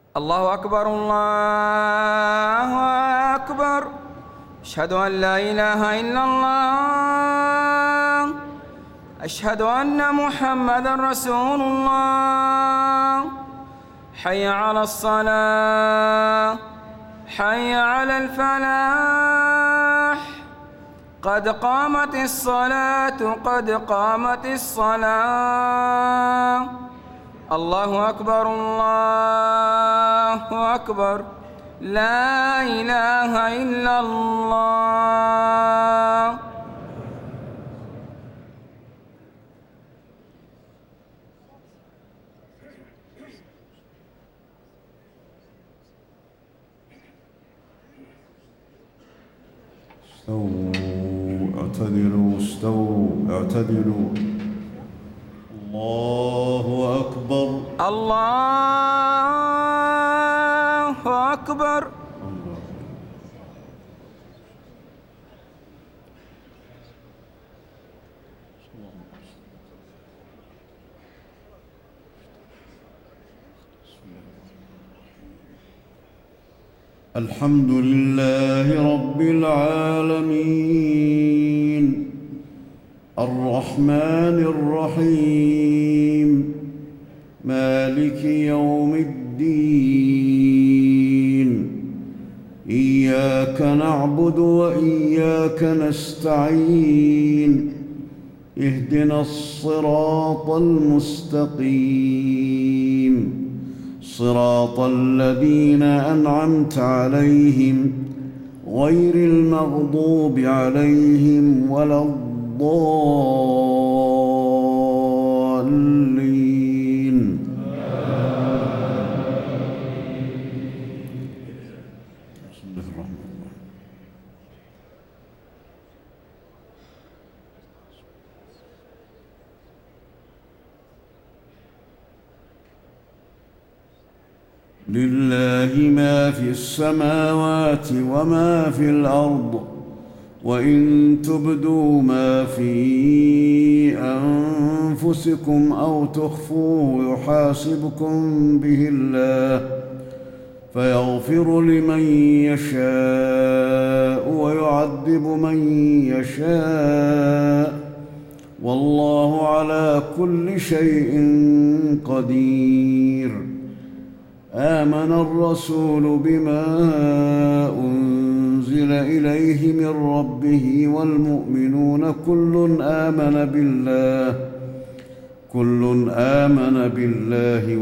الله أكبر الله أكبر. أشهد أن لا إله إلا الله. أشهد أن محمدًا رسول الله. حي على الصلاة، حي على الفلاح. قد قامت الصلاة، قد قامت الصلاة. الله أكبر الله أكبر. لا إله إلا الله. استووا اعتدلوا، استووا اعتدلوا. الله أكبر الله أكبر. الحمد لله رب العالمين، الرحمن الرحيم، مالك يوم الدين. إياك نعبد وإياك نستعين. اهدنا الصراط المستقيم، صراط الذين أنعمت عليهم غير المغضوب عليهم ولا الضالين. بسم الله الرحمن الرحيم. لله ما في السماوات وما في الأرض، وإن تبدوا ما في أنفسكم أو تخفوه يحاسبكم به الله، فيغفر لمن يشاء ويعذب من يشاء، والله على كل شيء قدير. آمن الرسول بما أنزل إليه من ربه والمؤمنون كل آمن بالله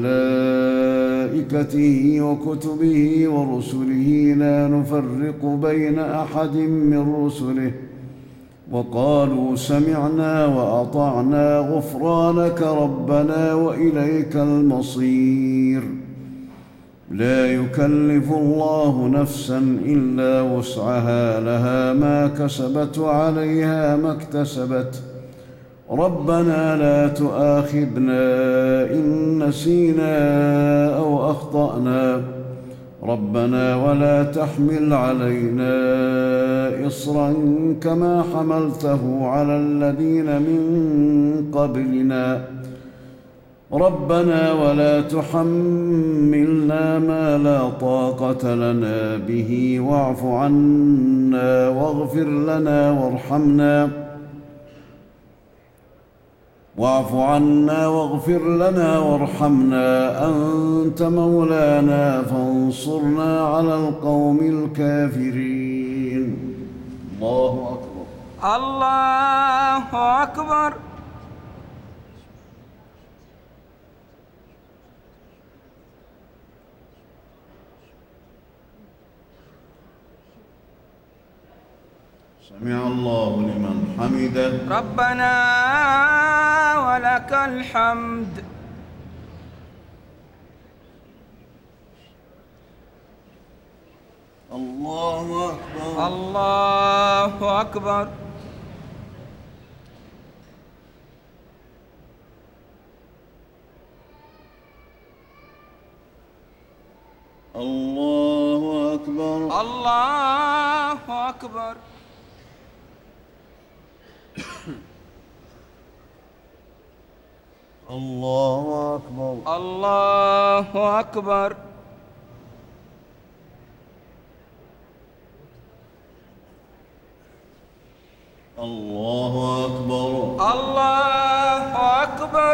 وملائكته وكتبه ورسله لا نفرق بين أحد من رسله، وقالوا سمعنا وأطعنا غفرانك ربنا وإليك المصير. لا يكلف الله نفسا إلا وسعها، لها ما كسبت وعليها ما اكتسبت. ربنا لا تؤاخذنا إن نسينا أو أخطأنا، ربنا ولا تحمل علينا إصرا كما حملته على الذين من قبلنا، ربنا ولا تحملنا ما لا طاقة لنا به، واعف عنا واغفر لنا وارحمنا أنت مولانا فانصرنا على القوم الكافرين. الله أكبر الله أكبر. سمع الله لمن حمده. ربنا ولك الحمد. الله أكبر الله أكبر. الله أكبر الله أكبر. الله أكبر الله أكبر. الله أكبر. الله أكبر.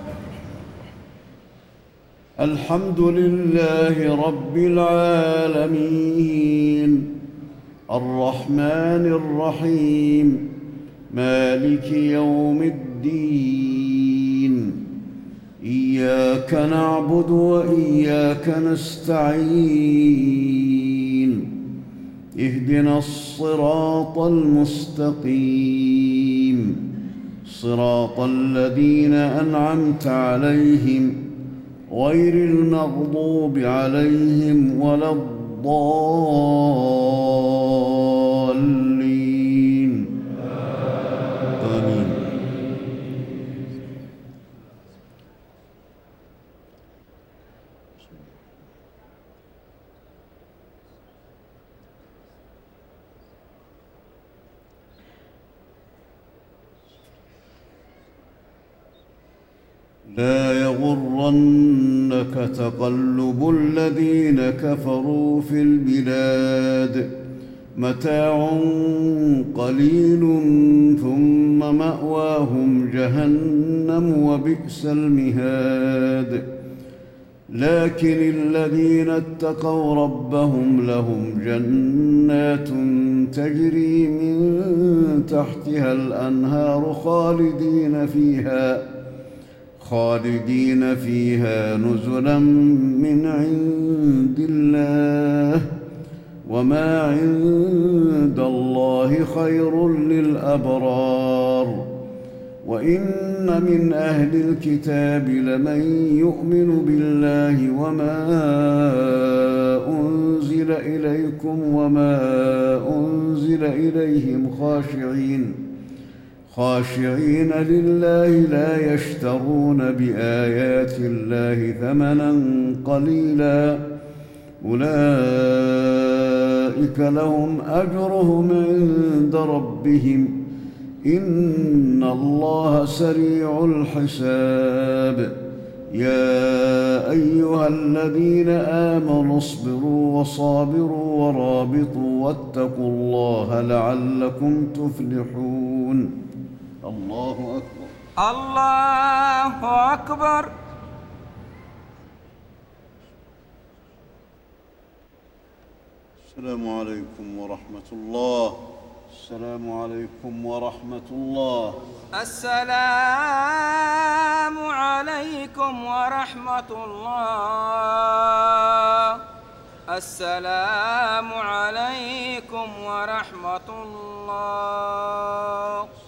الحمد لله رب العالمين الرحمن الرحيم مالك يوم الدين إياك نعبد وإياك نستعين اهدنا الصراط المستقيم صراط الذين أنعمت عليهم غير المغضوب عليهم ولا الضالين آمين. لا يغرنك تقلب الذين كفروا في البلاد متاع قليل ثم مأواهم جهنم وبئس المهاد. لكن الذين اتقوا ربهم لهم جنات تجري من تحتها الأنهار خالدين فيها نزلا من عند الله وما عند الله خير للأبرار. وإن من أهل الكتاب لمن يؤمن بالله وما أنزل إليكم وما أنزل إليهم خاشعين لله لا يشترون بآيات الله ثمنا قليلا أولئك لهم أجرهم عند ربهم إن الله سريع الحساب. يا أيها الذين آمنوا اصبروا وصابروا ورابطوا واتقوا الله لعلكم تفلحون. الله أكبر. الله أكبر. السلام عليكم ورحمة الله. السلام عليكم ورحمة الله. السلام عليكم ورحمة الله. السلام عليكم ورحمة الله.